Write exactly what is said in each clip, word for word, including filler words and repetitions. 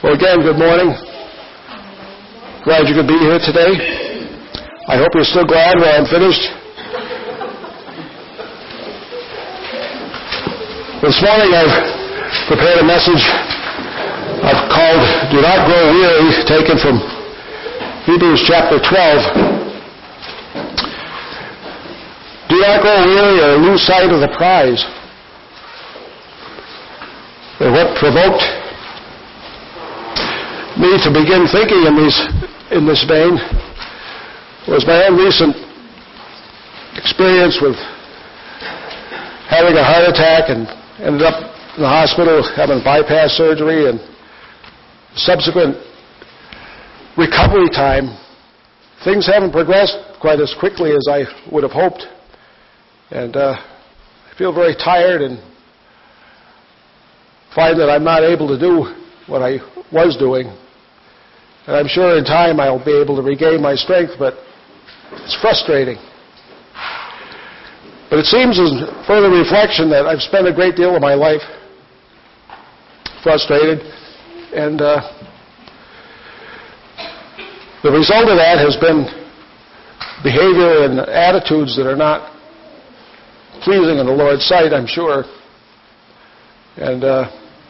Well, again, good morning. Glad you could be here today. I hope you're still glad when I'm finished. This morning I've prepared a message I've called Do Not Grow Weary, taken from Hebrews chapter twelve. Do not grow weary or lose sight of the prize. And what provoked me to begin thinking in these in this vein was my own recent experience with having a heart attack and ended up in the hospital having bypass surgery, and subsequent recovery time. Things haven't progressed quite as quickly as I would have hoped, and uh, I feel very tired and find that I'm not able to do what I was doing. And I'm sure in time I'll be able to regain my strength, but it's frustrating. But it seems, as further reflection, that I've spent a great deal of my life frustrated, and uh, the result of that has been behavior and attitudes that are not pleasing in the Lord's sight, I'm sure. And uh,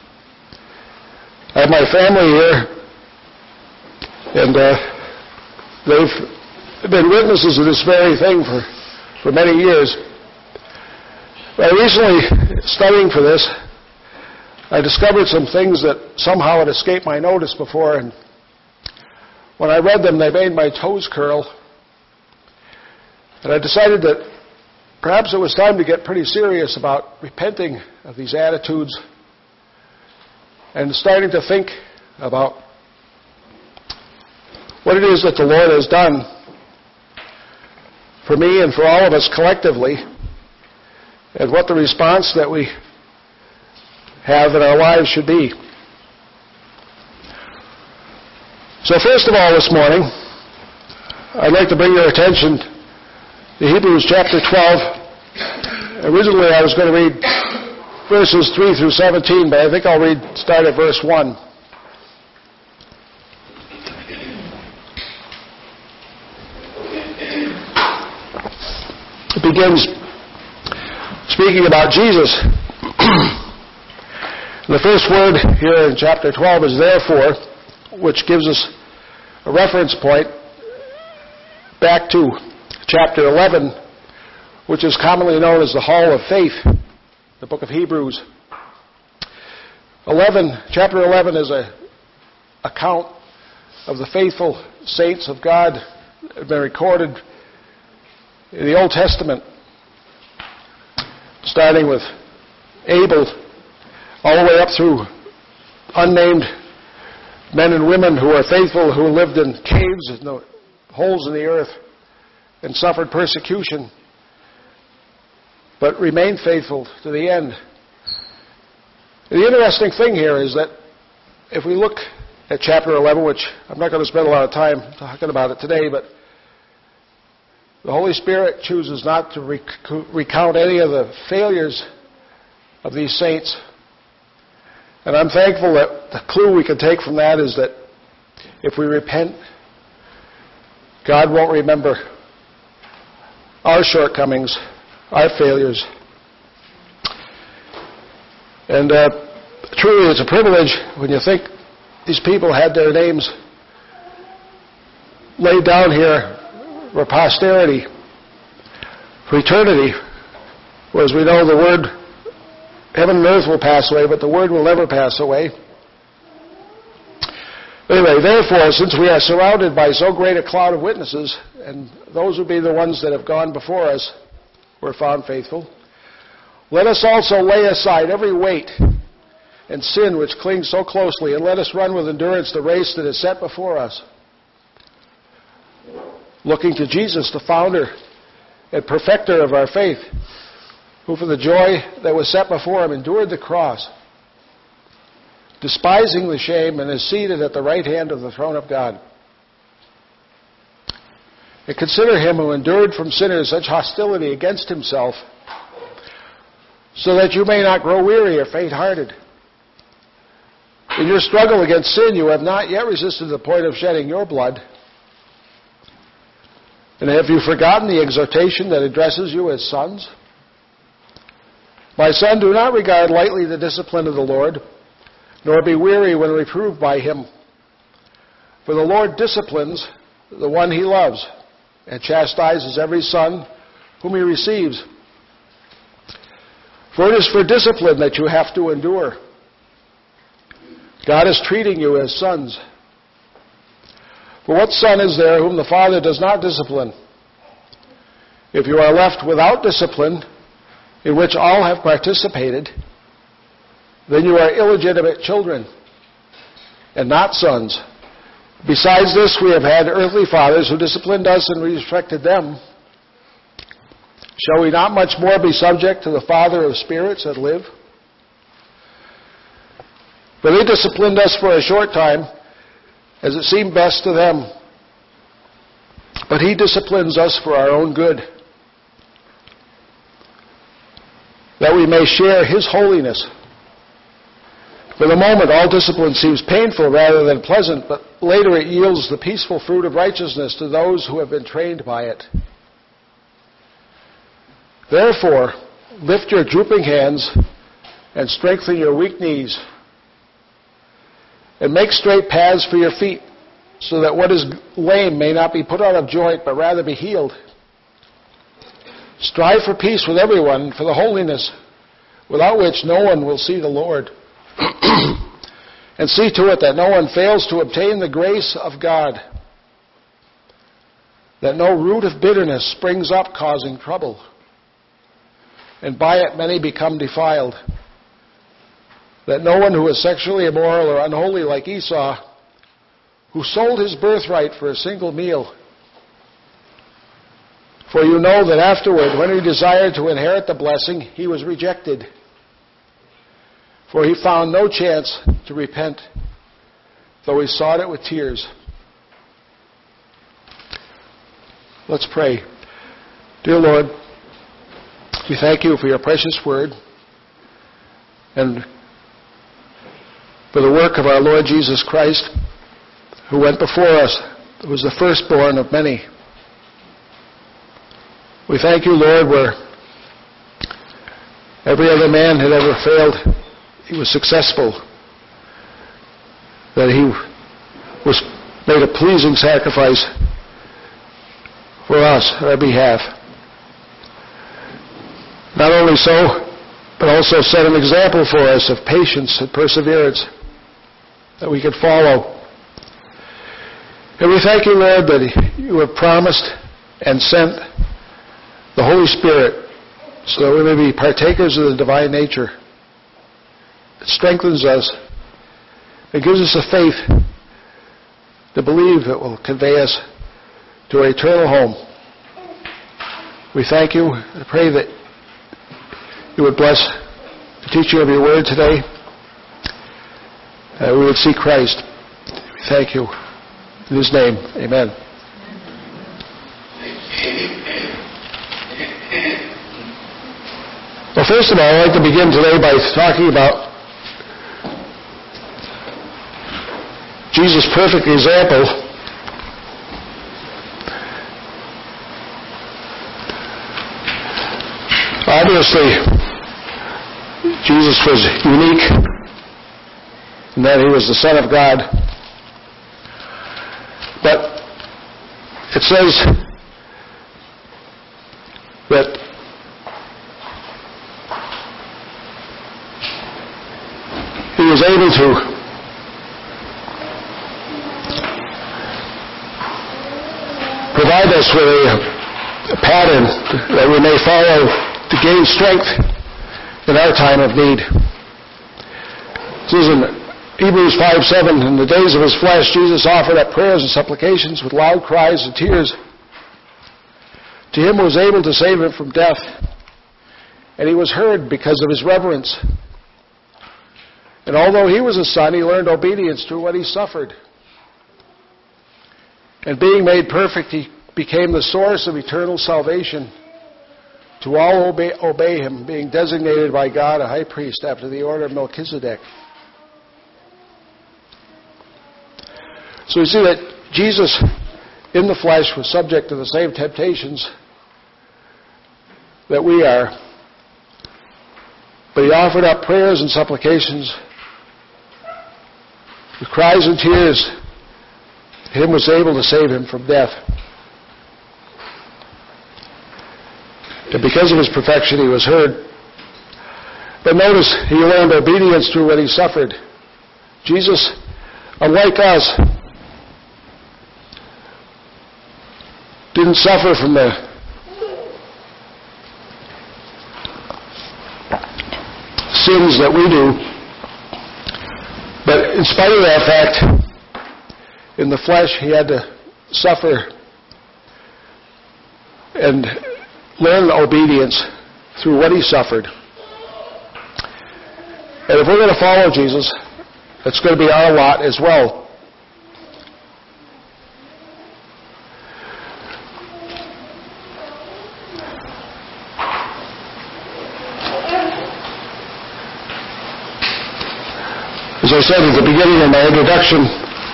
I have my family here, and uh, they've been witnesses of this very thing for, for many years. I recently, studying for this, I discovered some things that somehow had escaped my notice before, and when I read them, they made my toes curl. And I decided that perhaps it was time to get pretty serious about repenting of these attitudes and starting to think about what it is that the Lord has done for me and for all of us collectively, and what the response that we have in our lives should be. So first of all this morning, I'd like to bring your attention to Hebrews chapter twelve. Originally I was going to read verses three through seventeen, but I think I'll read start at verse one. It begins speaking about Jesus. The first word here in chapter twelve is therefore, which gives us a reference point back to chapter eleven, which is commonly known as the Hall of Faith, the book of Hebrews. eleven, chapter eleven is a account of the faithful saints of God that have been recorded in the Old Testament, starting with Abel, all the way up through unnamed men and women who are faithful, who lived in caves and the holes in the earth and suffered persecution, but remained faithful to the end. And the interesting thing here is that if we look at chapter eleven, which I'm not going to spend a lot of time talking about it today, but the Holy Spirit chooses not to rec- recount any of the failures of these saints. And I'm thankful that the clue we can take from that is that if we repent, God won't remember our shortcomings, our failures. And uh, truly it's a privilege when you think these people had their names laid down here for posterity, for eternity. For as we know, the word, heaven and earth will pass away, but the word will never pass away. Anyway, therefore, since we are surrounded by so great a cloud of witnesses, and those would be the ones that have gone before us, were found faithful, let us also lay aside every weight and sin which clings so closely, and let us run with endurance the race that is set before us, looking to Jesus, the founder and perfecter of our faith, who for the joy that was set before him endured the cross, despising the shame, and is seated at the right hand of the throne of God. And consider him who endured from sinners such hostility against himself, so that you may not grow weary or faint-hearted. In your struggle against sin, you have not yet resisted to the point of shedding your blood. And have you forgotten the exhortation that addresses you as sons? My son, do not regard lightly the discipline of the Lord, nor be weary when reproved by him. For the Lord disciplines the one he loves, and chastises every son whom he receives. For it is for discipline that you have to endure. God is treating you as sons. For what son is there whom the Father does not discipline? If you are left without discipline, in which all have participated, then you are illegitimate children, and not sons. Besides this, we have had earthly fathers who disciplined us and we respected them. Shall we not much more be subject to the Father of spirits and live? For they disciplined us for a short time, as it seemed best to them. But he disciplines us for our own good, that we may share his holiness. For the moment, all discipline seems painful rather than pleasant, but later it yields the peaceful fruit of righteousness to those who have been trained by it. Therefore, lift your drooping hands and strengthen your weak knees, and make straight paths for your feet, so that what is lame may not be put out of joint, but rather be healed. Strive for peace with everyone, for the holiness, without which no one will see the Lord. And see to it that no one fails to obtain the grace of God, that no root of bitterness springs up causing trouble, and by it many become defiled, that no one who is sexually immoral or unholy like Esau, who sold his birthright for a single meal. For you know that afterward, when he desired to inherit the blessing, he was rejected. For he found no chance to repent, though he sought it with tears. Let's pray. Dear Lord, we thank you for your precious word and for the work of our Lord Jesus Christ, who went before us, who was the firstborn of many. We thank you, Lord, where every other man had ever failed, he was successful, that he was made a pleasing sacrifice for us, on our behalf. Not only so, but also set an example for us of patience and perseverance that we could follow. And we thank you, Lord, that you have promised and sent the Holy Spirit so that we may be partakers of the divine nature. It strengthens us. It gives us a faith to believe it will convey us to an eternal home. We thank you and pray that you would bless the teaching of your word today, that we would see Christ. We thank you. In his name, amen. Well, first of all, I'd like to begin today by talking about Jesus' perfect example. Obviously, Jesus was unique in that he was the Son of God. But it says that he was able to provide us with a, a pattern that we may follow to gain strength in our time of need. It says in Hebrews five seven, in the days of his flesh, Jesus offered up prayers and supplications with loud cries and tears to him who was able to save him from death. And he was heard because of his reverence. And although he was a son, he learned obedience through what he suffered. And being made perfect, he became the source of eternal salvation to all obey, obey him, being designated by God a high priest after the order of Melchizedek. So we see that Jesus in the flesh was subject to the same temptations that we are. But he offered up prayers and supplications with cries and tears. Him was able to save him from death. And because of his perfection, he was heard. But notice, he learned obedience through what he suffered. Jesus, unlike us, didn't suffer from the sins that we do. But in spite of that fact, in the flesh, he had to suffer and learn obedience through what he suffered. And if we're going to follow Jesus, it's going to be our lot as well. As I said at the beginning of my introduction,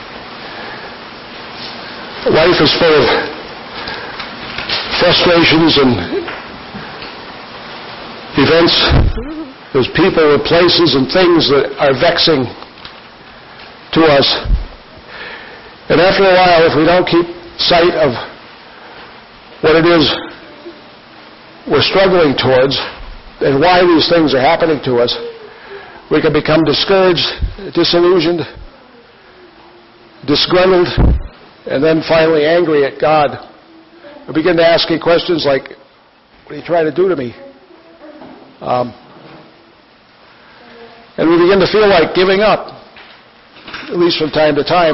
life is full of frustrations and events. There's people and places and things that are vexing to us. And after a while, if we don't keep sight of what it is we're struggling towards and why these things are happening to us, we can become discouraged, disillusioned, disgruntled, and then finally angry at God. We begin to ask him questions like, what are you trying to do to me? Um, and we begin to feel like giving up, at least from time to time.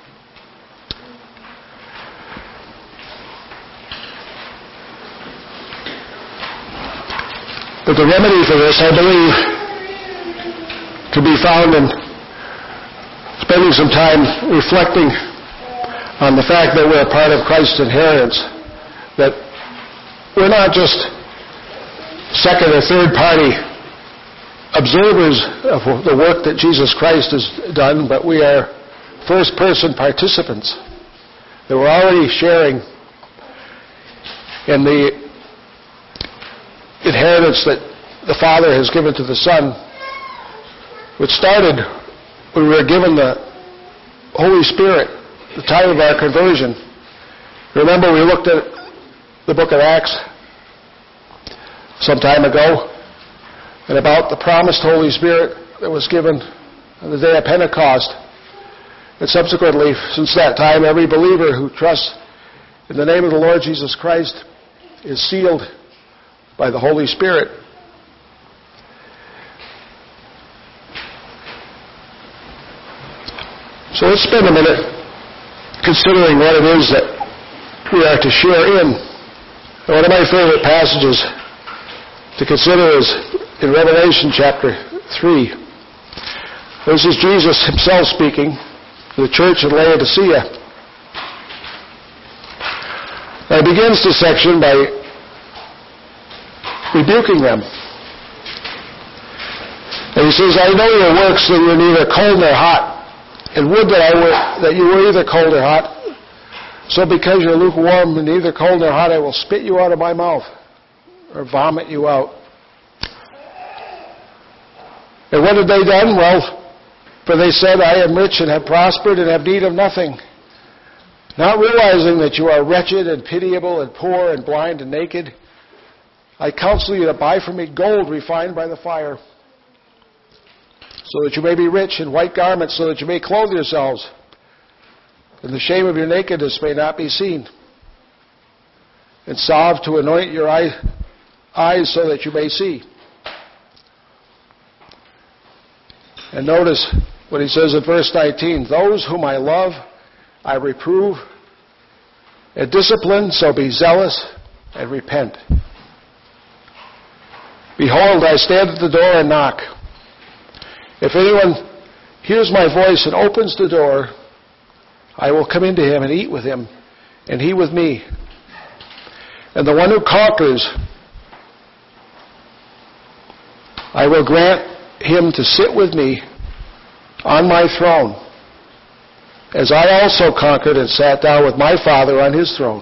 But the remedy for this, I believe, to be found in spending some time reflecting on the fact that we're a part of Christ's inheritance, that we're not just second or third party observers of the work that Jesus Christ has done, but we are first person participants, that we're already sharing in the inheritance that the Father has given to the Son, which started when we were given the Holy Spirit, the time of our conversion. Remember, we looked at the book of Acts some time ago, and about the promised Holy Spirit that was given on the day of Pentecost. And subsequently, since that time, every believer who trusts in the name of the Lord Jesus Christ is sealed by the Holy Spirit. So let's spend a minute considering what it is that we are to share in. And one of my favorite passages to consider is in Revelation chapter three. This is Jesus himself speaking to the church in Laodicea. Now he begins this section by rebuking them. And he says, I know your works, that you're neither cold nor hot. And would that I were, that you were either cold or hot. So because you're lukewarm and neither cold nor hot, I will spit you out of my mouth, or vomit you out. And what had they done? Well, for they said, I am rich and have prospered and have need of nothing, not realizing that you are wretched and pitiable and poor and blind and naked. I counsel you to buy from me gold refined by the fire, so that you may be rich, in white garments, so that you may clothe yourselves, and the shame of your nakedness may not be seen, and salve to anoint your eye, eyes so that you may see. And notice what he says in verse nineteen, those whom I love, I reprove and discipline, so be zealous and repent. Behold, I stand at the door and knock. If anyone hears my voice and opens the door, I will come into him and eat with him, and he with me. And the one who conquers, I will grant him to sit with me on my throne, as I also conquered and sat down with my Father on his throne.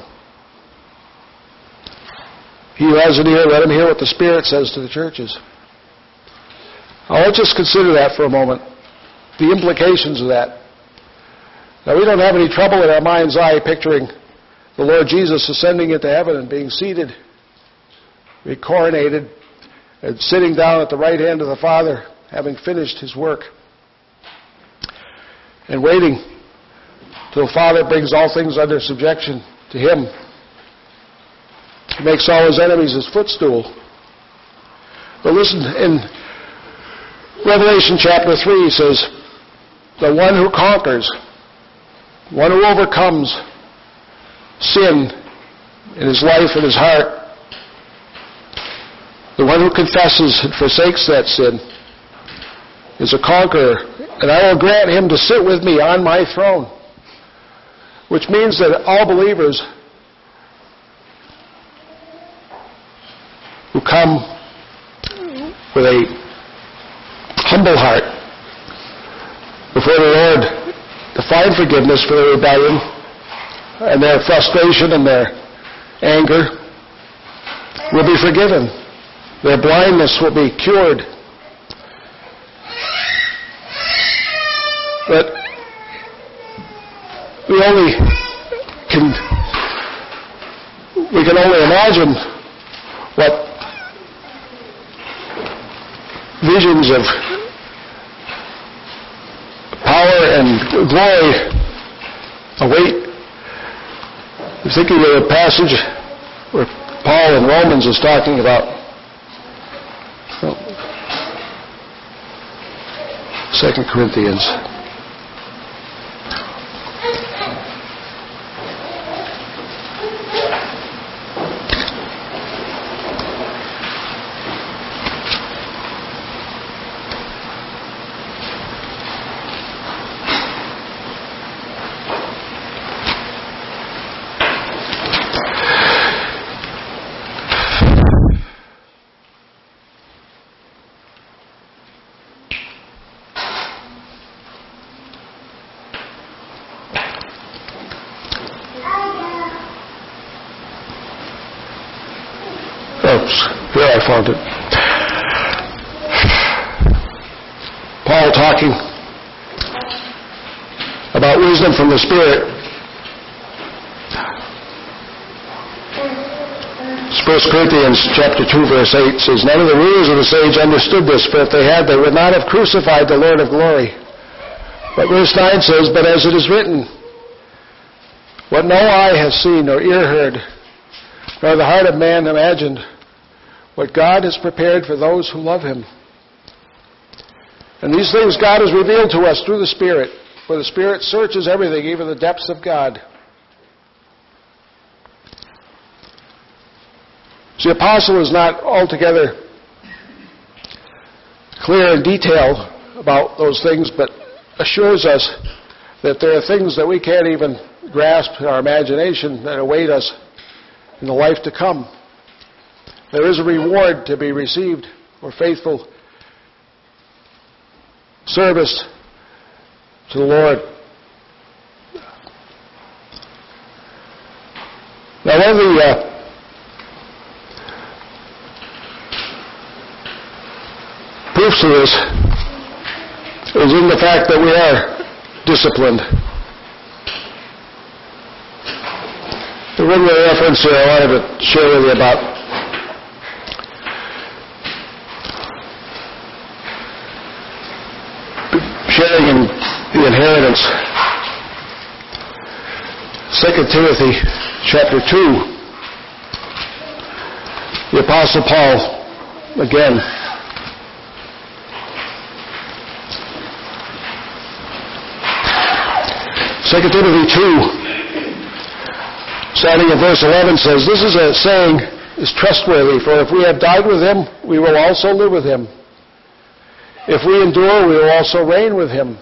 He who has an ear, let him hear what the Spirit says to the churches. Now let's just consider that for a moment, the implications of that. Now we don't have any trouble in our mind's eye picturing the Lord Jesus ascending into heaven and being seated, recoronated, and sitting down at the right hand of the Father, having finished his work, and waiting till the Father brings all things under subjection to him. He makes all his enemies his footstool. But listen, in Revelation chapter three, he says, the one who conquers, one who overcomes sin in his life and his heart, the one who confesses and forsakes that sin, is a conqueror, and I will grant him to sit with me on my throne, which means that all believers who come with a humble heart before the Lord to find forgiveness for their rebellion and their frustration and their anger will be forgiven. Their blindness will be cured. But we only can we can only imagine what visions of power and glory await. I'm thinking of a passage where Paul in Romans is talking about well, Second Corinthians. Here I found it. Paul talking about wisdom from the Spirit. First Corinthians chapter two, verse eight says, none of the rulers of this age understood this, for if they had, they would not have crucified the Lord of glory. But verse nine says, but as it is written, what no eye has seen nor ear heard, nor the heart of man imagined, what God has prepared for those who love him. And these things God has revealed to us through the Spirit, for the Spirit searches everything, even the depths of God. So the apostle is not altogether clear in detail about those things, but assures us that there are things that we can't even grasp in our imagination that await us in the life to come. There is a reward to be received for faithful service to the Lord. Now, one of the uh, proofs of this is in the fact that we are disciplined. The one reference here I wanted to share with you about sharing in the inheritance. Second Timothy chapter two. The Apostle Paul, again, Second Timothy two, starting at verse eleven, says, this is a saying is trustworthy, for if we have died with him, we will also live with him. If we endure, we will also reign with him.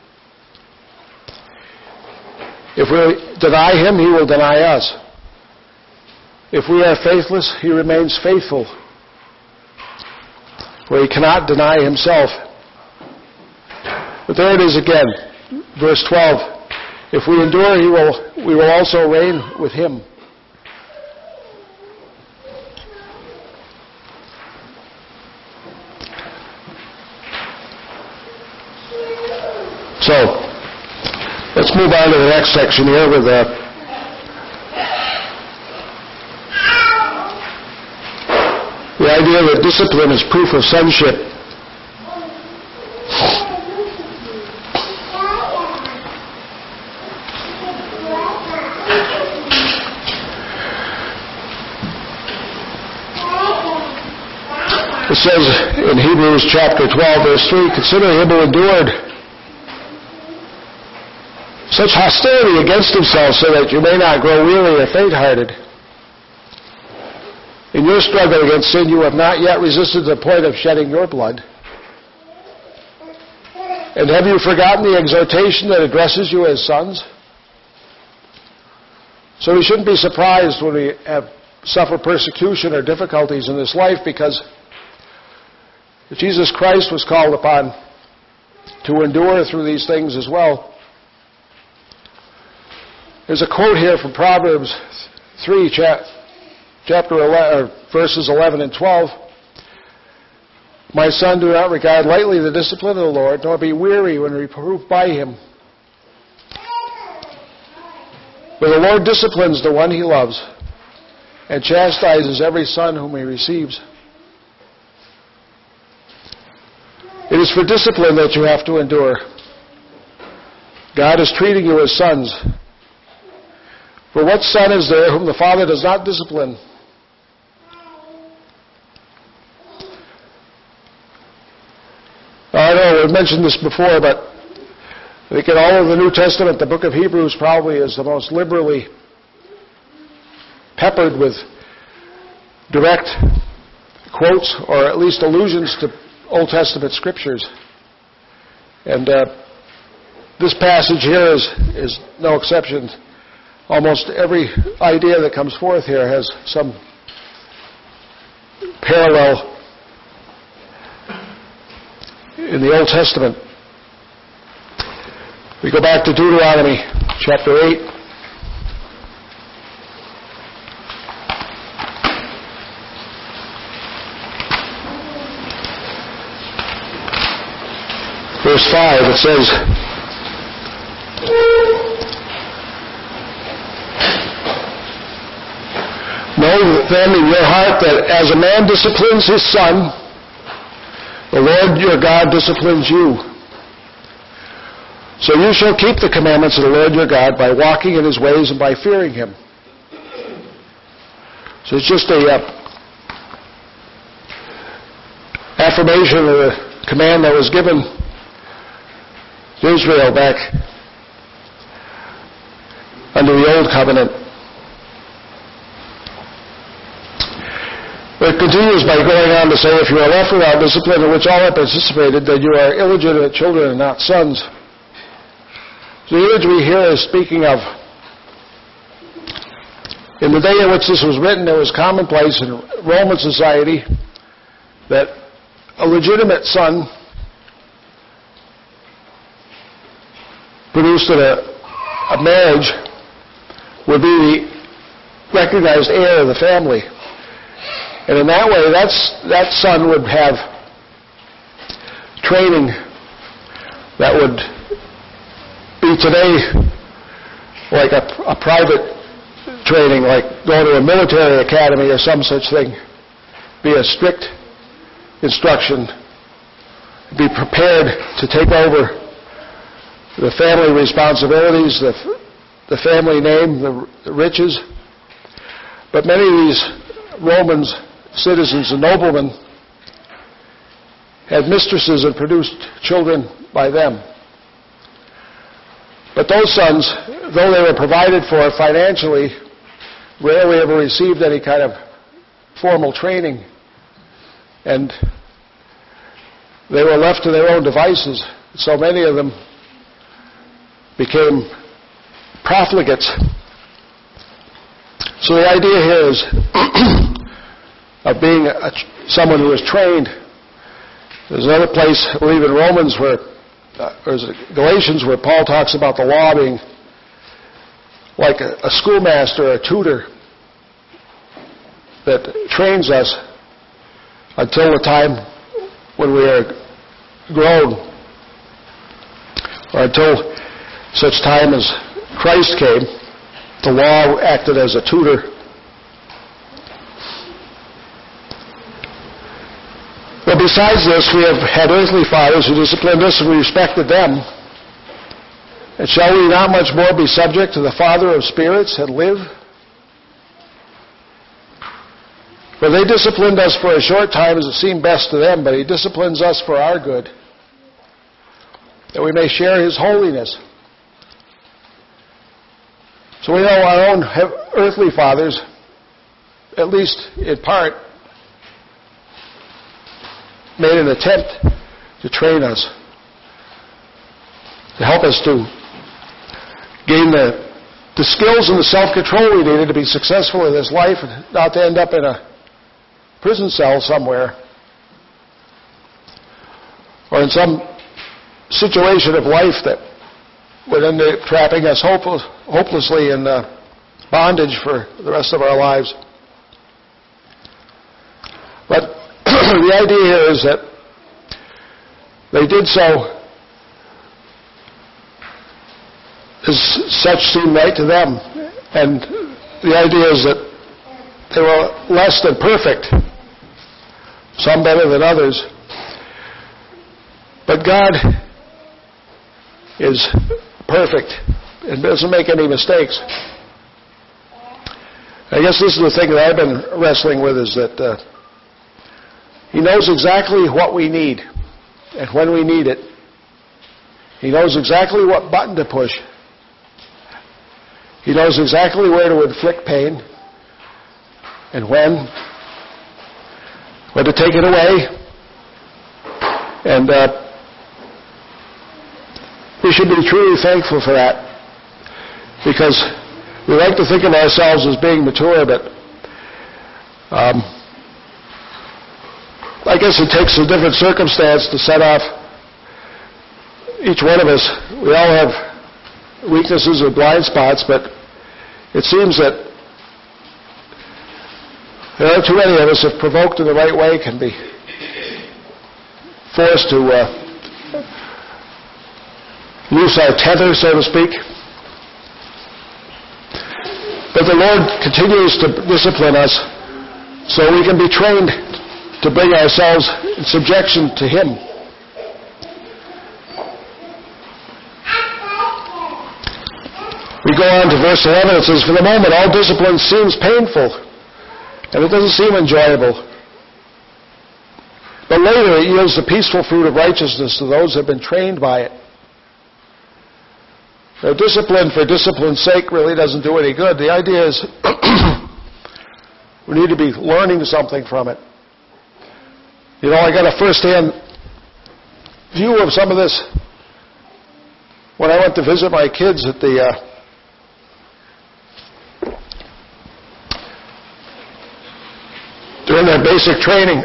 If we deny him, he will deny us. If we are faithless, he remains faithful, for he cannot deny himself. But there it is again, verse twelve. If we endure, he will, we will also reign with him. So, let's move on to the next section here with uh, the idea that discipline is proof of sonship. It says in Hebrews chapter twelve, verse three, "Consider him who endured such hostility against himself, so that you may not grow weary or faint-hearted. In your struggle against sin, you have not yet resisted the point of shedding your blood. And have you forgotten the exhortation that addresses you as sons?" So we shouldn't be surprised when we have suffer persecution or difficulties in this life, because Jesus Christ was called upon to endure through these things as well. There's a quote here from Proverbs three, chapter eleven, verses eleven and twelve. "My son, do not regard lightly the discipline of the Lord, nor be weary when reproved by him. For the Lord disciplines the one he loves, and chastises every son whom he receives." It is for discipline that you have to endure. God is treating you as sons. For what son is there whom the Father does not discipline? I know we've mentioned this before, but I think in all of the New Testament, the book of Hebrews probably is the most liberally peppered with direct quotes, or at least allusions to Old Testament scriptures. And uh, this passage here is, is no exception. Almost every idea that comes forth here has some parallel in the Old Testament. We go back to Deuteronomy chapter eight. Verse five, it says, "Know then in your heart that as a man disciplines his son, the Lord your God disciplines you. So you shall keep the commandments of the Lord your God by walking in his ways and by fearing him." So it's just a uh, affirmation of the command that was given to Israel back under the Old Covenant. It continues by going on to say, "If you are left without discipline in which all have participated, then you are illegitimate children and not sons." So the imagery here is speaking of, in the day in which this was written, it was commonplace in Roman society that a legitimate son produced in a, a marriage would be the recognized heir of the family. And in that way, that's, that son would have training that would be today like a, a private training, like going to a military academy or some such thing. Be a strict instruction. Be prepared to take over the family responsibilities, the, the family name, the, the riches. But many of these Romans, citizens and noblemen, had mistresses and produced children by them. But those sons, though they were provided for financially, rarely ever received any kind of formal training. And they were left to their own devices. So many of them became profligates. So the idea here is of being a, someone who is trained. There's another place, I believe in Romans, where, uh, or is it Galatians, where Paul talks about the law being like a, a schoolmaster, a tutor that trains us until the time when we are grown, or until such time as Christ came. The law acted as a tutor. But besides this, we have had earthly fathers who disciplined us, and we respected them. And shall we not much more be subject to the Father of spirits and live? For they disciplined us for a short time as it seemed best to them, but he disciplines us for our good, that we may share his holiness. So we know our own earthly fathers, at least in part, made an attempt to train us, to help us to gain the, the skills and the self-control we needed to be successful in this life and not to end up in a prison cell somewhere or in some situation of life that would end up trapping us hopeless, hopelessly in uh, bondage for the rest of our lives. But the idea here is that they did so as such seemed right to them. And the idea is that they were less than perfect, some better than others. But God is perfect and doesn't make any mistakes. I guess this is the thing that I've been wrestling with, is that uh, he knows exactly what we need and when we need it. He knows exactly what button to push. He knows exactly where to inflict pain and when, when to take it away. And uh, we should be truly thankful for that, because we like to think of ourselves as being mature, but um, I guess it takes a different circumstance to set off each one of us. We all have weaknesses or blind spots, but it seems that there are too many of us, if provoked in the right way, can be forced to uh, loose our tether, so to speak. But the Lord continues to discipline us so we can be trained to bring ourselves in subjection to him. We go on to verse eleven. It says, "For the moment all discipline seems painful, and it doesn't seem enjoyable. But later it yields the peaceful fruit of righteousness to those who have been trained by it." Now, discipline for discipline's sake really doesn't do any good. The idea is we need to be learning something from it. You know, I got a first-hand view of some of this when I went to visit my kids at the uh, during their basic training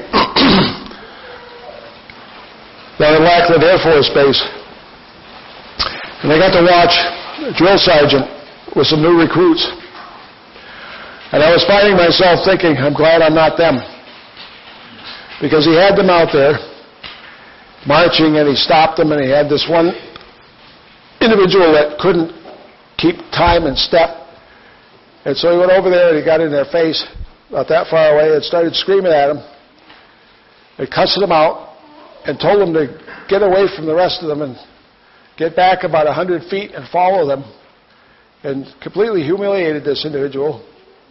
down in Lackland Air Force Base. And I got to watch a drill sergeant with some new recruits. And I was finding myself thinking, I'm glad I'm not them. Because he had them out there marching, and he stopped them, and he had this one individual that couldn't keep time and step. And so he went over there and he got in their face about that far away and started screaming at them. He cussed them out and told them to get away from the rest of them and get back about a hundred feet and follow them, and completely humiliated this individual.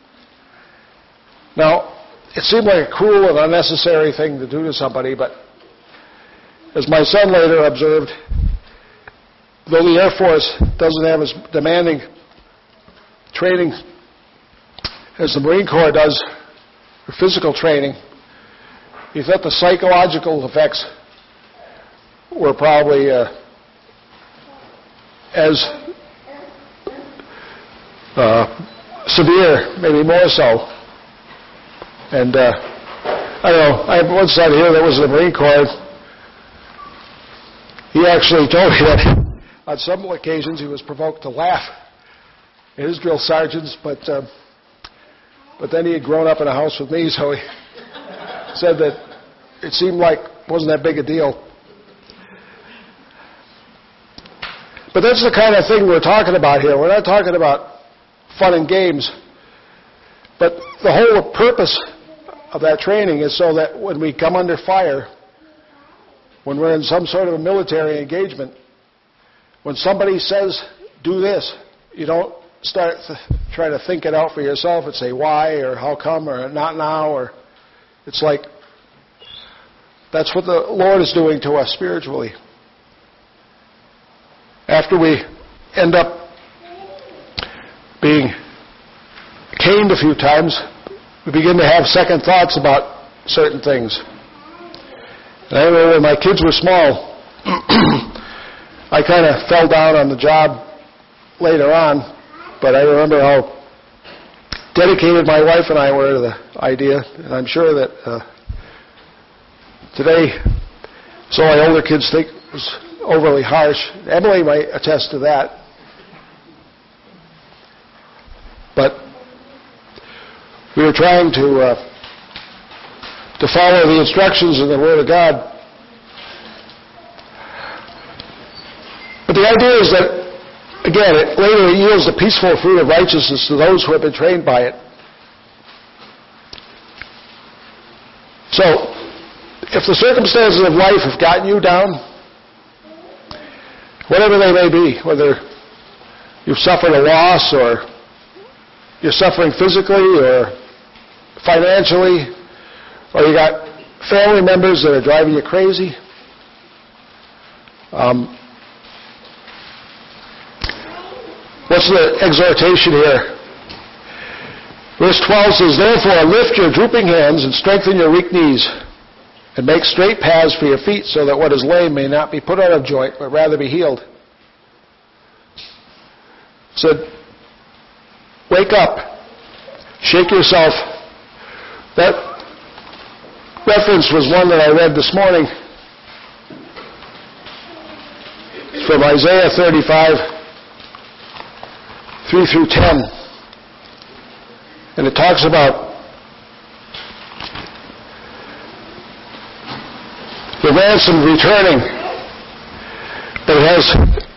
Now, it seemed like a cruel and unnecessary thing to do to somebody, but as my son later observed, though the Air Force doesn't have as demanding training as the Marine Corps does for physical training, he thought the psychological effects were probably uh, as uh, severe, maybe more so. And uh, I don't know, I have one son here that was in the Marine Corps. He actually told me that on some occasions he was provoked to laugh his drill sergeants, but uh, but then he had grown up in a house with me, so he said that it seemed like it wasn't that big a deal. But that's the kind of thing we're talking about here. We're not talking about fun and games. But the whole purpose of that training is so that when we come under fire, when we're in some sort of a military engagement, when somebody says, do this, you don't start to try to think it out for yourself and say why or how come or not now. Or it's like that's what the Lord is doing to us spiritually. After we end up being caned a few times, we begin to have second thoughts about certain things. And I remember when my kids were small, I kind of fell down on the job later on, but I remember how dedicated my wife and I were to the idea, and I'm sure that uh, today some of my older kids think it was overly harsh. Emily might attest to that. But we were trying to uh, to follow the instructions in the Word of God. But the idea is that, again, it later yields the peaceful fruit of righteousness to those who have been trained by it. So, if the circumstances of life have gotten you down, whatever they may be, whether you've suffered a loss or you're suffering physically or financially, or you got family members that are driving you crazy, um, what's the exhortation here? Verse twelve says, therefore lift your drooping hands and strengthen your weak knees, and make straight paths for your feet, so that what is lame may not be put out of joint, but rather be healed. Said, wake up, shake yourself. That reference was one that I read this morning. It's from Isaiah thirty-five, three through ten. And it talks about the ransom returning, but it has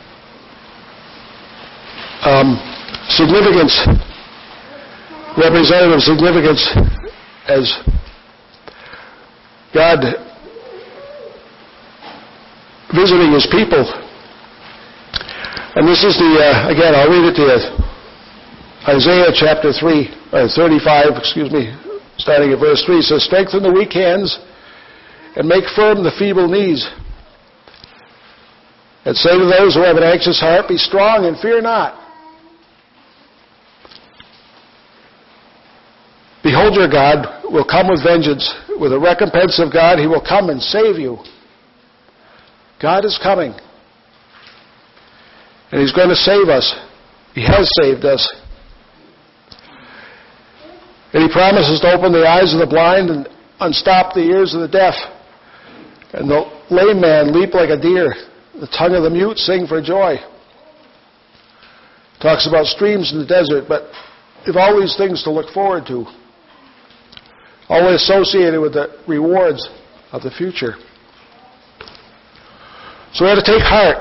um, significance, representative significance, as God visiting His people. And this is the, uh, again, I'll read it to you. Isaiah chapter three, or thirty-five, excuse me, starting at verse three, says, strengthen the weak hands and make firm the feeble knees. And say to those who have an anxious heart, be strong and fear not. Behold, your God will come with vengeance. With the recompense of God, He will come and save you. God is coming. And He's going to save us. He has saved us. And He promises to open the eyes of the blind and unstop the ears of the deaf. And the lame man leap like a deer. The tongue of the mute sing for joy. Talks about streams in the desert, but we have all these things to look forward to. All associated with the rewards of the future. So we have to take heart.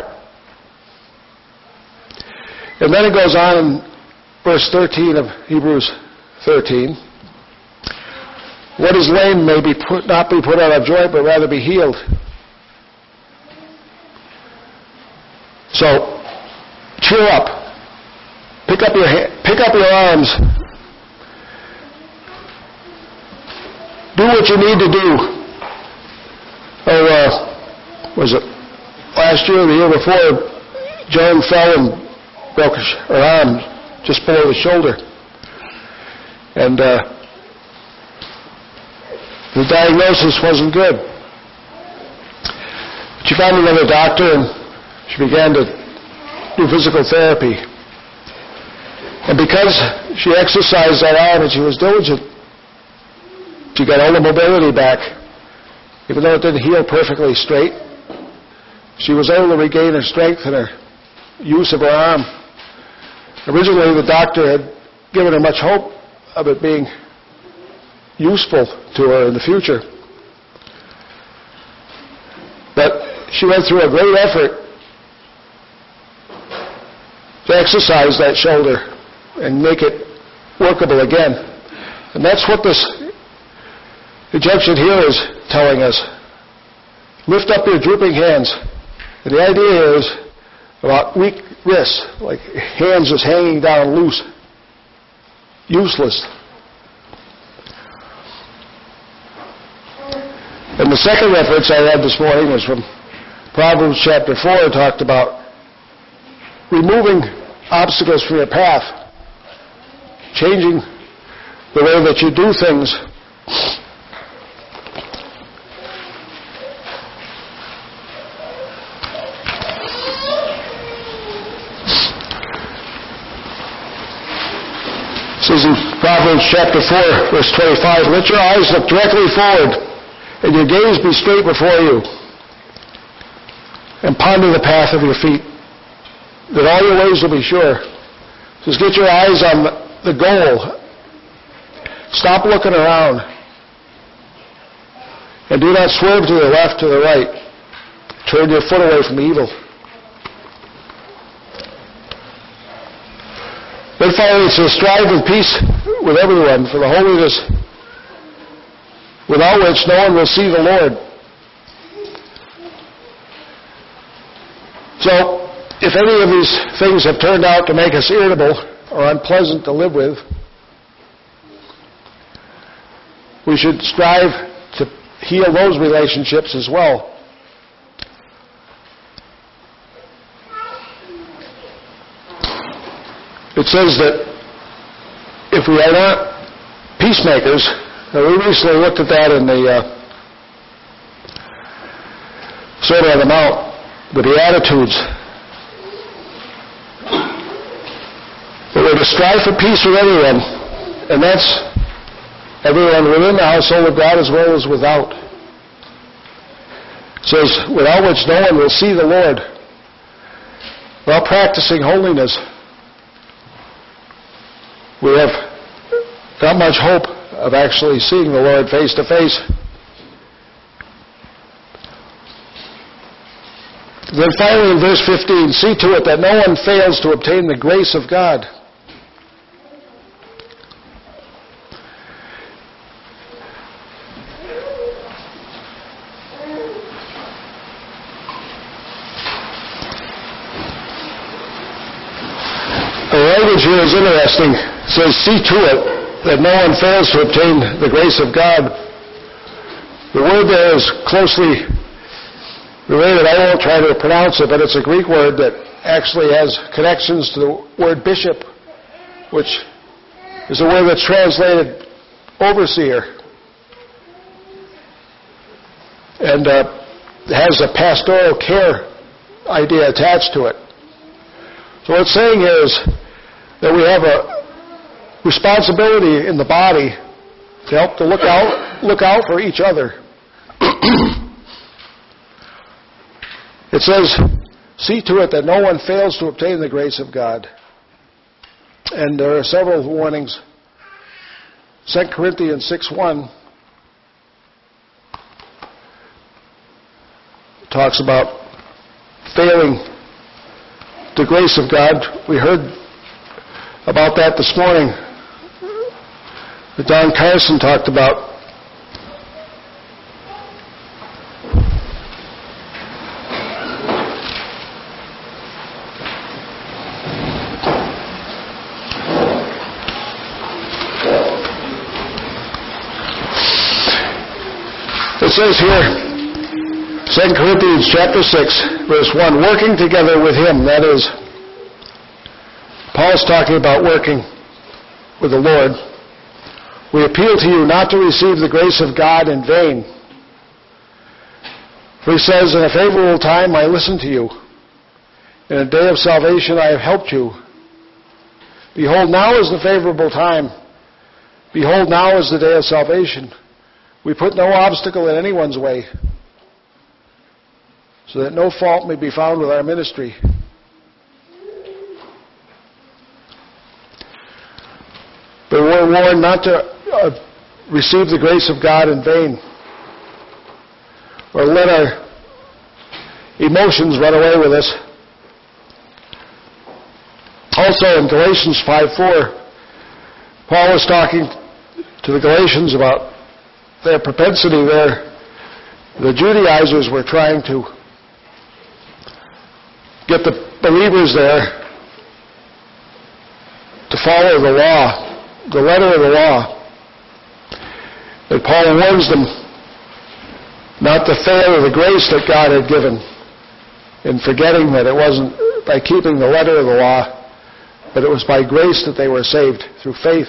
And then it goes on in verse thirteen of Hebrews thirteen. What is lame may be put, not be put out of joint, but rather be healed. So, cheer up. Pick up your ha- pick up your arms. Do what you need to do. Oh, uh, was it last year or the year before? Joan fell and broke her arm just below the shoulder, and uh, the diagnosis wasn't good. She found another doctor, and she began to do physical therapy. And because she exercised that arm and she was diligent, she got all the mobility back. Even though it didn't heal perfectly straight, she was able to regain her strength and her use of her arm. Originally, the doctor had given her much hope of it being useful to her in the future. But she went through a great effort to exercise that shoulder and make it workable again. And that's what this injunction here is telling us. Lift up your drooping hands. And the idea is about weak wrists, like hands just hanging down loose, useless. And the second reference I had this morning was from Proverbs chapter four. It talked about removing obstacles from your path, changing the way that you do things. It says in Proverbs chapter four, verse twenty-five, let your eyes look directly forward, and your gaze be straight before you, and ponder the path of your feet, that all your ways will be sure. It says get your eyes on the goal. Stop looking around, and do not swerve to the left, to the right. Turn your foot away from evil. Then finally, it says, strive with peace with everyone for the holiness without which no one will see the Lord. So, if any of these things have turned out to make us irritable or unpleasant to live with, we should strive to heal those relationships as well. It says that if we are not peacemakers, and we recently looked at that in the uh, Sermon on the Mount, the Beatitudes, that we're to strive for peace with everyone, and that's everyone within the household of God as well as without. It says, without which no one will see the Lord. While practicing holiness, we have not much hope of actually seeing the Lord face to face. Then finally in verse fifteen, see to it that no one fails to obtain the grace of God. The language here is interesting. It says, see to it that no one fails to obtain the grace of God. The word there is closely related. I won't try to pronounce it, but it's a Greek word that actually has connections to the word bishop, which is a word that's translated overseer, and uh, has a pastoral care idea attached to it. So what it's saying is that we have a responsibility in the body to help to look out, look out for each other. It says, see to it that no one fails to obtain the grace of God. And there are several warnings. Second Corinthians six one talks about failing the grace of God. We heard about that this morning. Don Carson talked about it says here, Second Corinthians chapter six, verse one, working together with him, that is, Paul's talking about working with the Lord. We appeal to you not to receive the grace of God in vain. For he says, in a favorable time I listened to you. In a day of salvation I have helped you. Behold, now is the favorable time. Behold, now is the day of salvation. We put no obstacle in anyone's way, so that no fault may be found with our ministry. we're warned not to uh, receive the grace of God in vain, or let our emotions run away with us. Also in Galatians five four, Paul was talking to the Galatians about their propensity there. The Judaizers were trying to get the believers there to follow the law, the letter of the law. And Paul warns them not to fail the grace that God had given, in forgetting that it wasn't by keeping the letter of the law, but it was by grace that they were saved through faith.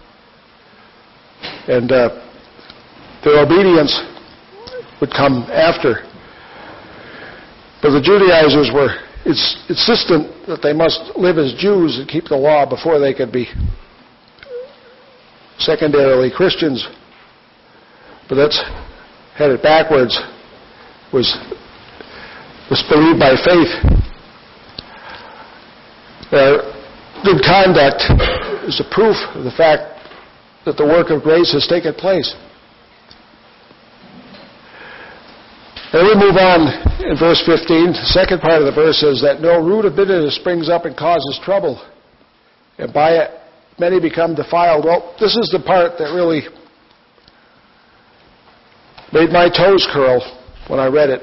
And uh, their obedience would come after. But the Judaizers were ins- insistent that they must live as Jews and keep the law before they could be secondarily Christians. But that's headed backwards, was, was believed by faith. Their good conduct is a proof of the fact that the work of grace has taken place. And we move on in verse fifteen. The second part of the verse says that no root of bitterness springs up and causes trouble, and by it many become defiled. Well, this is the part that really made my toes curl when I read it,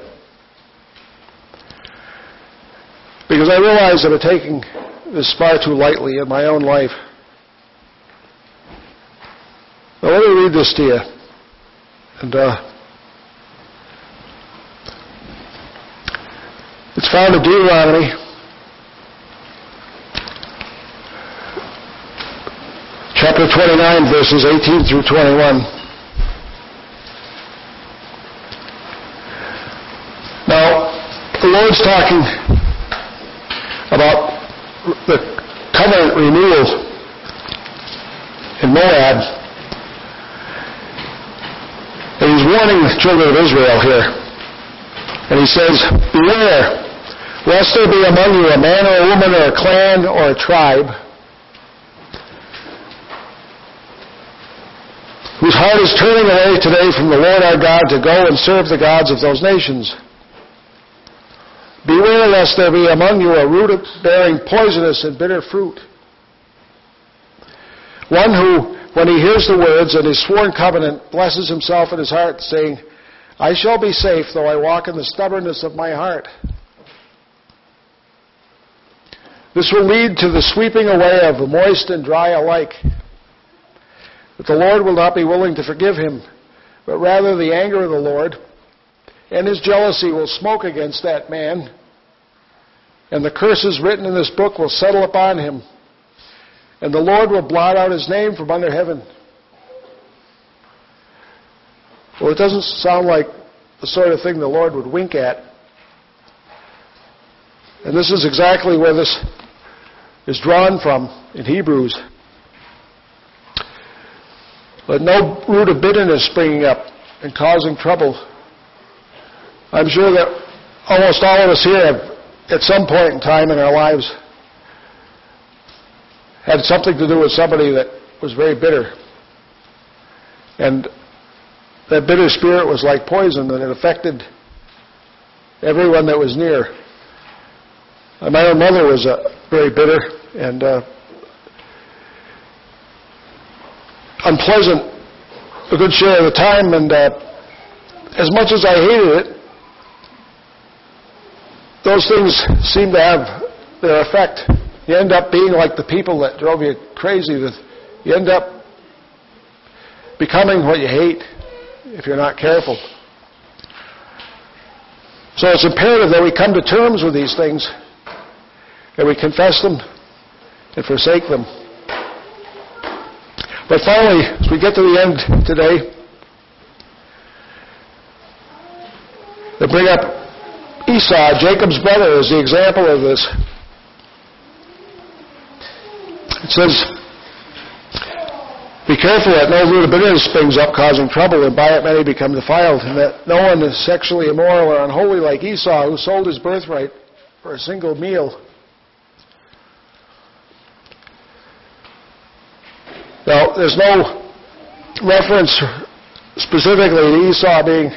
because I realized that I'm taking this far too lightly in my own life. Now let me read this to you. And uh, it's found in Deuteronomy chapter twenty-nine, verses eighteen through twenty-one. Now, the Lord's talking about the covenant renewal in Moab. And he's warning the children of Israel here. And he says, beware, lest there be among you a man or a woman or a clan or a tribe whose heart is turning away today from the Lord our God to go and serve the gods of those nations. Beware lest there be among you a root bearing poisonous and bitter fruit. One who, when he hears the words and his sworn covenant, blesses himself in his heart, saying, I shall be safe, though I walk in the stubbornness of my heart. This will lead to the sweeping away of the moist and dry alike. But the Lord will not be willing to forgive him, but rather the anger of the Lord and his jealousy will smoke against that man, and the curses written in this book will settle upon him, and the Lord will blot out his name from under heaven. Well, it doesn't sound like the sort of thing the Lord would wink at. And this is exactly where this is drawn from in Hebrews. Let no root of bitterness springing up and causing trouble. I'm sure that almost all of us here have, at some point in time in our lives, had something to do with somebody that was very bitter. And that bitter spirit was like poison, and it affected everyone that was near. And my own mother was uh, very bitter and uh, unpleasant a good share of the time, and uh, as much as I hated it, those things seem to have their effect. You end up being like the people that drove you crazy. You end up becoming what you hate if you're not careful. So it's imperative that we come to terms with these things, and we confess them and forsake them. But finally, as we get to the end today, they bring up Esau, Jacob's brother, as the example of this. It says, be careful that no root of bitterness springs up, causing trouble, and by it many become defiled, and that no one is sexually immoral or unholy like Esau, who sold his birthright for a single meal. Now, there's no reference specifically to Esau being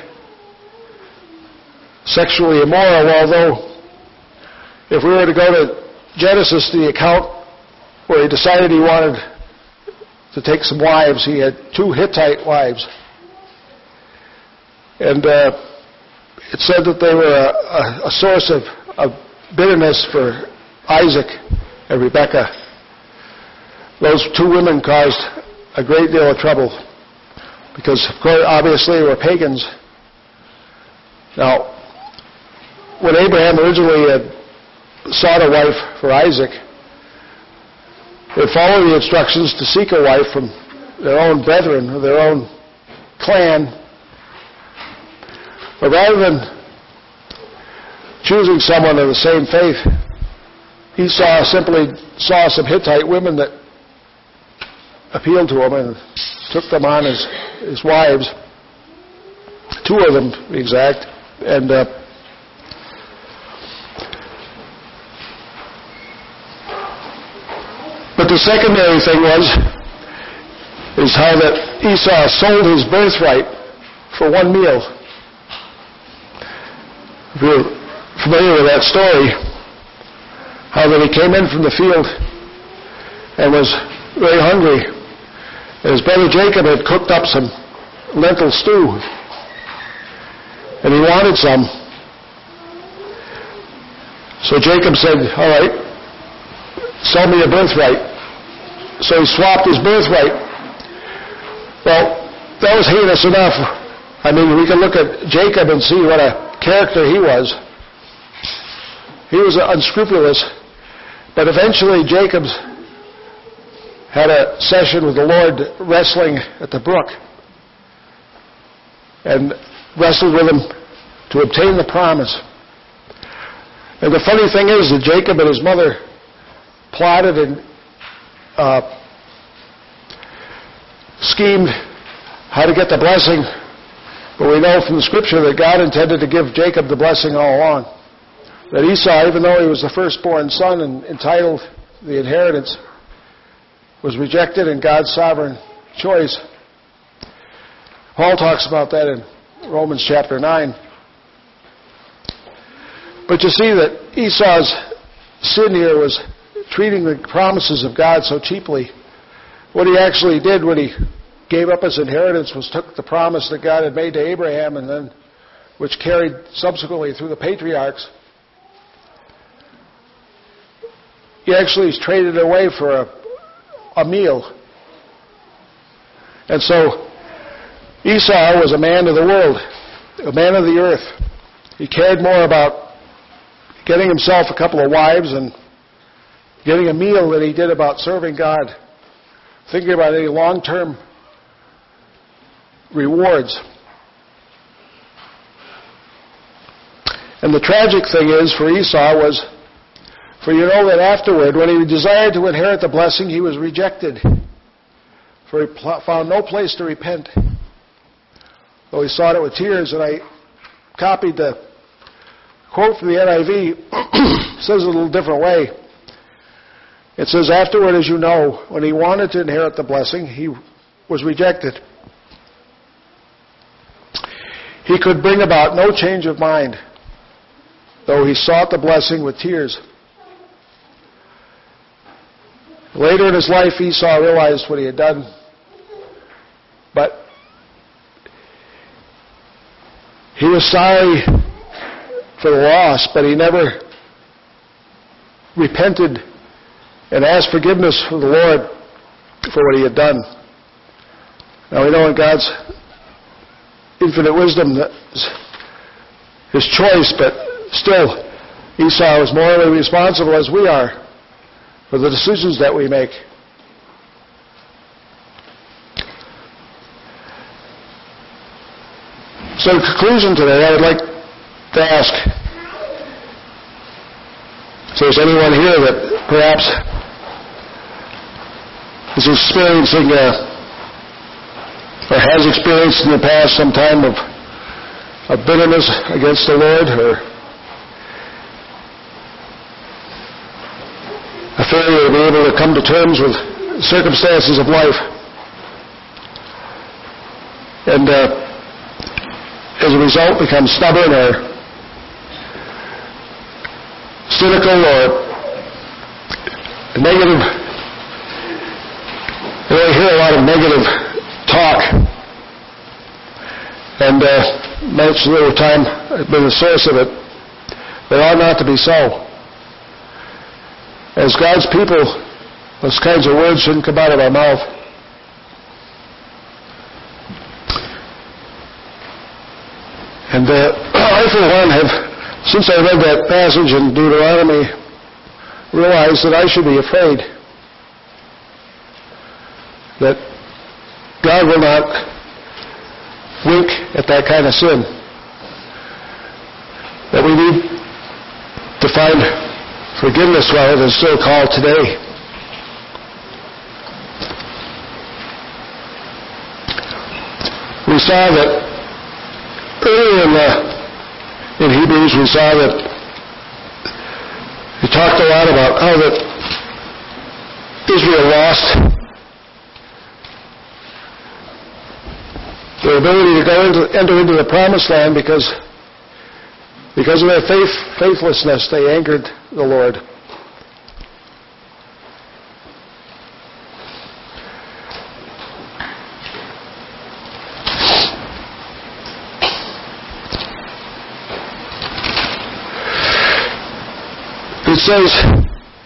sexually immoral, although if we were to go to Genesis, the account where he decided he wanted to take some wives, he had two Hittite wives. And uh, it said that they were a, a, a source of, of bitterness for Isaac and Rebekah. Those two women caused a great deal of trouble because, of course, obviously, they were pagans. Now, when Abraham originally had sought a wife for Isaac, they followed the instructions to seek a wife from their own brethren or their own clan. But rather than choosing someone of the same faith, Esau simply saw some Hittite women that appealed to him and took them on as his wives, two of them to be exact. And uh, but the secondary thing was is how that Esau sold his birthright for one meal. If you're familiar with that story, how that he came in from the field and was very hungry. And his brother Jacob had cooked up some lentil stew, and he wanted some. So Jacob said, all right, sell me a birthright. So he swapped his birthright. Well, that was heinous enough. I mean, we can look at Jacob and see what a character he was. He was unscrupulous. But eventually Jacob had a session with the Lord wrestling at the brook and wrestled with him to obtain the promise. And the funny thing is that Jacob and his mother plotted and uh, schemed how to get the blessing, but we know from the scripture that God intended to give Jacob the blessing all along. That Esau, even though he was the firstborn son and entitled to the inheritance, was rejected in God's sovereign choice. Paul talks about that in Romans chapter nine. But you see that Esau's sin here was treating the promises of God so cheaply. What he actually did when he gave up his inheritance was took the promise that God had made to Abraham, and then which carried subsequently through the patriarchs. He actually traded it away for a, a meal. And so Esau was a man of the world, a man of the earth. He cared more about getting himself a couple of wives and getting a meal than he did about serving God, thinking about any long-term rewards. And the tragic thing is for Esau was, for you know that afterward, when he desired to inherit the blessing, he was rejected. For he pl- found no place to repent, though he sought it with tears. And I copied the quote from the N I V. It says it a little different way. It says, afterward, as you know, when he wanted to inherit the blessing, he was rejected. He could bring about no change of mind, though he sought the blessing with tears. Later in his life, Esau realized what he had done, but he was sorry for the loss, but he never repented and asked forgiveness from the Lord for what he had done. Now we know in God's infinite wisdom that his choice, but still Esau is morally responsible as we are for the decisions that we make. So in conclusion today, I would like to ask if there's anyone here that perhaps is experiencing uh, or has experienced in the past some time of, of bitterness against the Lord, or a failure to be able to come to terms with circumstances of life. and uh, as a result become stubborn or cynical or negative. You know, I hear a lot of negative talk, and uh, much of the time I've been the source of it. It ought not to be so. As God's people, those kinds of words shouldn't come out of our mouth. And uh, I, for one, have, since I read that passage in Deuteronomy, realized that I should be afraid that God will not wink at that kind of sin. That we need to find forgiveness while it is still called today. We saw that earlier in, the, in Hebrews, we saw that he talked a lot about how that Israel lost their ability to go into, enter into the promised land because because of their faith, faithlessness, they angered the Lord. It says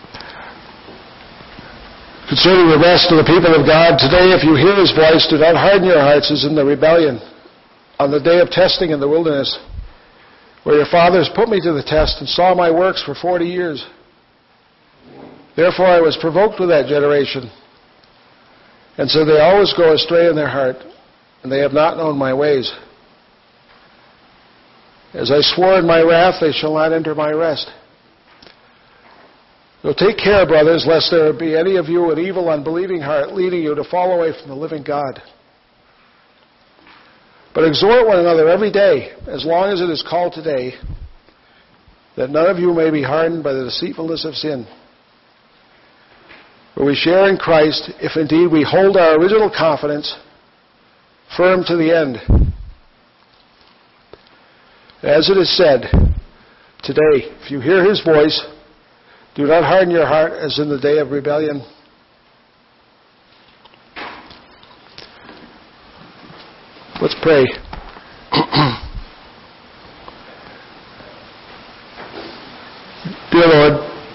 concerning the rest of the people of God, today if you hear his voice, do not harden your hearts as in the rebellion on the day of testing in the wilderness, where your fathers put me to the test and saw my works for forty years. Therefore I was provoked with that generation. And so they always go astray in their heart, and they have not known my ways. As I swore in my wrath, they shall not enter my rest. So take care, brothers, lest there be any of you an evil, unbelieving heart leading you to fall away from the living God. But exhort one another every day, as long as it is called today, that none of you may be hardened by the deceitfulness of sin. For we share in Christ, if indeed we hold our original confidence firm to the end. As it is said, today, if you hear his voice, do not harden your heart as in the day of rebellion. Let's pray. Dear Lord,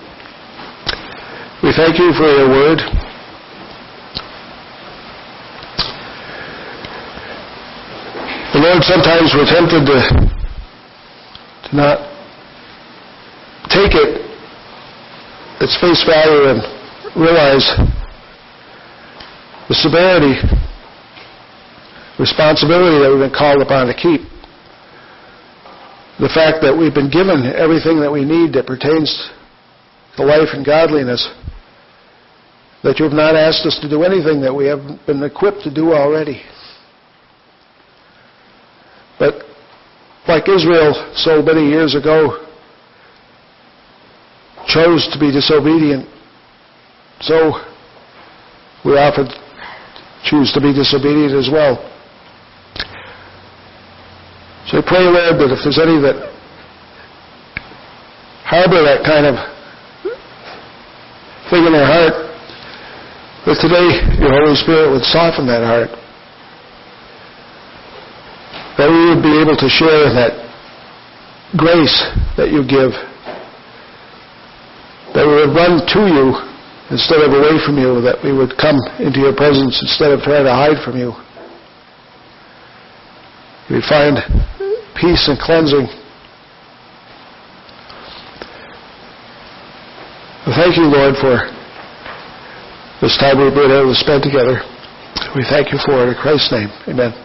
we thank you for your word. And Lord, sometimes we're tempted to, to not take it its face value and realize the severity, responsibility that we've been called upon to keep. The fact that we've been given everything that we need that pertains to life and godliness, that you have not asked us to do anything that we haven't been equipped to do already. But like Israel so many years ago chose to be disobedient, so we often choose to be disobedient as well. So I pray, Lord, that if there's any that harbor that kind of thing in their heart, that today your Holy Spirit would soften that heart, that we would be able to share in that grace that you give, that we would run to you instead of away from you, that we would come into your presence instead of trying to hide from you. We find peace and cleansing. Thank you, Lord, for this time we've been able to spend together. We thank you for it in Christ's name. Amen.